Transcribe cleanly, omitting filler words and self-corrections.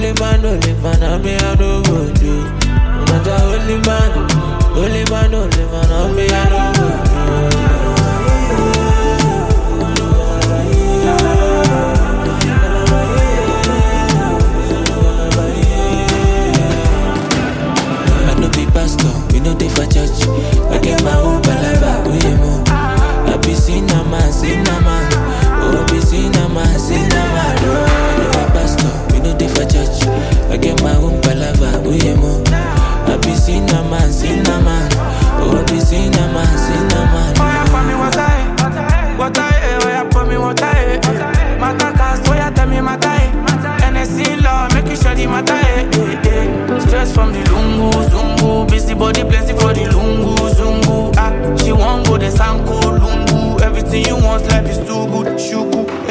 only man, I me I no go do. Not a only man, only man, I me I no go do. I no be pastor, we no dey for church. I get my own palava, we mo. I be cinema. Oh, I be cinema. I no be pastor, we no dey for church. I get my own palava, we mo. I be cinema. Oh, I be cinema. Oh, yeah, for me what I, oh, yeah, for me what I, Mata cast, oh, yeah, tell me mata, NSC law, make you sure the mata, Stress from the lungu, zungu, busy body, plenty for the lungu, zungu, ah, she won't go the sanko, lungu, everything you want, life is too good, shuku,